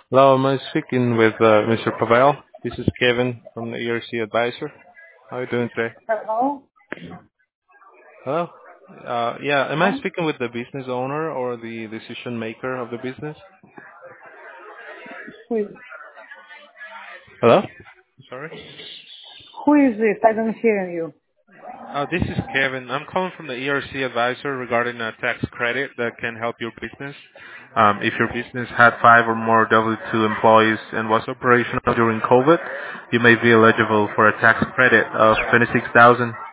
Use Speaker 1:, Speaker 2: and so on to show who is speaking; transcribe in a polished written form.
Speaker 1: Hello, am I speaking with Mr. Pavel? This is Kevin from the ERC Advisor. How are you doing today?
Speaker 2: Hello?
Speaker 1: Hello? Yeah, am I
Speaker 2: Hello?
Speaker 1: speaking with the business owner or the decision maker of the business?
Speaker 2: Who is,
Speaker 1: Hello? Sorry?
Speaker 2: who is this? I don't hear you.
Speaker 1: This is Kevin. I'm calling from the ERC Advisor regarding a tax credit that can help your business. If your business had 5 or more W-2 employees and was operational during COVID, you may be eligible for a tax credit of $26,000